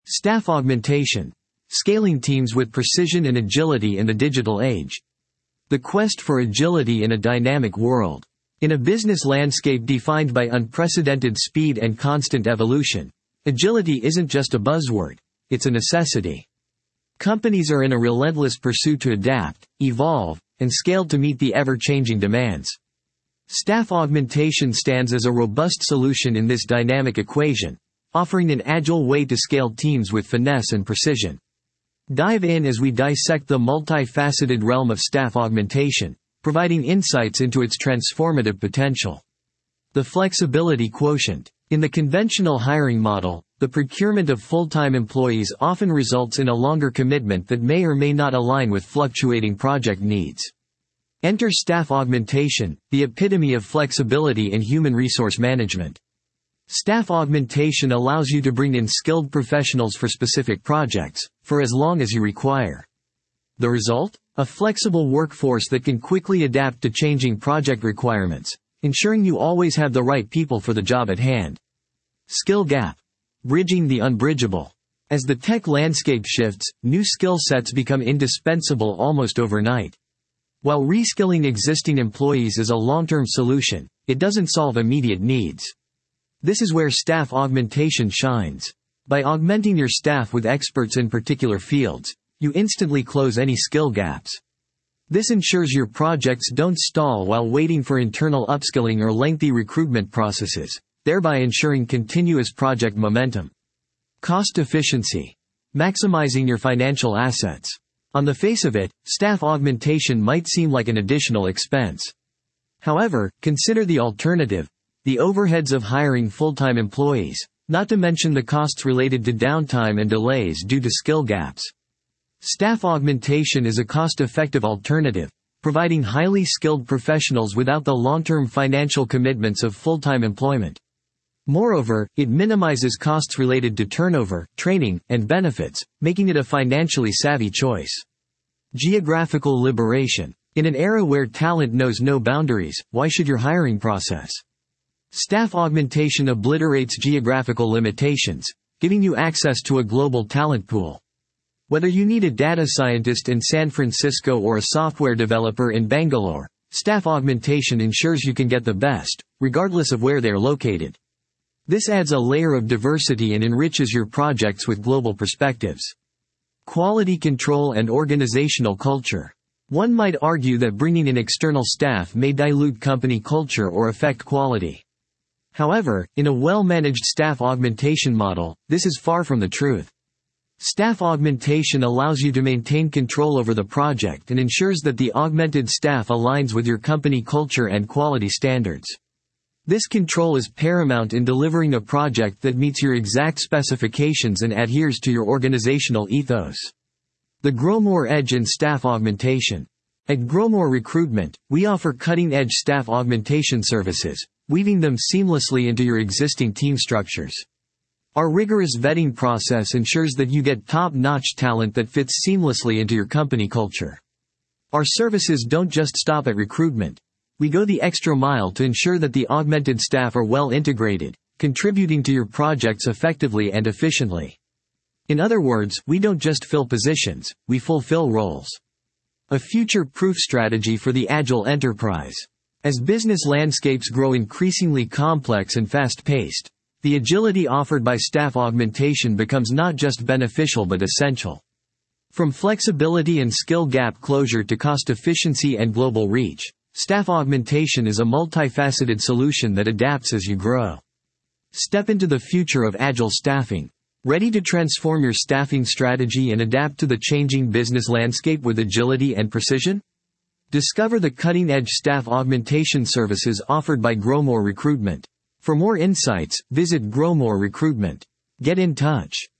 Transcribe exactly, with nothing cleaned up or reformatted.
Staff augmentation. Scaling teams with precision and agility in the digital age. The quest for agility in a dynamic world. In a business landscape defined by unprecedented speed and constant evolution, agility isn't just a buzzword, it's a necessity. Companies are in a relentless pursuit to adapt, evolve, and scale to meet the ever-changing demands. Staff augmentation stands as a robust solution in this dynamic equation, offering an agile way to scale teams with finesse and precision. Dive in as we dissect the multifaceted realm of staff augmentation, providing insights into its transformative potential. The flexibility quotient. In the conventional hiring model, the procurement of full-time employees often results in a longer commitment that may or may not align with fluctuating project needs. Enter staff augmentation, the epitome of flexibility in human resource management. Staff augmentation allows you to bring in skilled professionals for specific projects, for as long as you require. The result? A flexible workforce that can quickly adapt to changing project requirements, ensuring you always have the right people for the job at hand. Skill gap. Bridging the unbridgeable. As the tech landscape shifts, new skill sets become indispensable almost overnight. While reskilling existing employees is a long-term solution, it doesn't solve immediate needs. This is where staff augmentation shines. By augmenting your staff with experts in particular fields, you instantly close any skill gaps. This ensures your projects don't stall while waiting for internal upskilling or lengthy recruitment processes, thereby ensuring continuous project momentum. Cost efficiency. Maximizing your financial assets. On the face of it, staff augmentation might seem like an additional expense. However, consider the alternative. The overheads of hiring full-time employees, not to mention the costs related to downtime and delays due to skill gaps. Staff augmentation is a cost-effective alternative, providing highly skilled professionals without the long-term financial commitments of full-time employment. Moreover, it minimizes costs related to turnover, training, and benefits, making it a financially savvy choice. Geographical liberation. In an era where talent knows no boundaries, why should your hiring process? Staff augmentation obliterates geographical limitations, giving you access to a global talent pool. Whether you need a data scientist in San Francisco or a software developer in Bangalore, staff augmentation ensures you can get the best, regardless of where they are located. This adds a layer of diversity and enriches your projects with global perspectives. Quality control and organizational culture. One might argue that bringing in external staff may dilute company culture or affect quality. However, in a well-managed staff augmentation model, this is far from the truth. Staff augmentation allows you to maintain control over the project and ensures that the augmented staff aligns with your company culture and quality standards. This control is paramount in delivering a project that meets your exact specifications and adheres to your organizational ethos. The Growmore Edge in staff augmentation. At Growmore Recruitment, we offer cutting-edge staff augmentation services, weaving them seamlessly into your existing team structures. Our rigorous vetting process ensures that you get top-notch talent that fits seamlessly into your company culture. Our services don't just stop at recruitment. We go the extra mile to ensure that the augmented staff are well integrated, contributing to your projects effectively and efficiently. In other words, we don't just fill positions, we fulfill roles. A future-proof strategy for the agile enterprise. As business landscapes grow increasingly complex and fast-paced, the agility offered by staff augmentation becomes not just beneficial but essential. From flexibility and skill gap closure to cost efficiency and global reach, staff augmentation is a multifaceted solution that adapts as you grow. Step into the future of agile staffing. Ready to transform your staffing strategy and adapt to the changing business landscape with agility and precision? Discover the cutting-edge staff augmentation services offered by Growmore Recruitment. For more insights, visit Growmore Recruitment. Get in touch.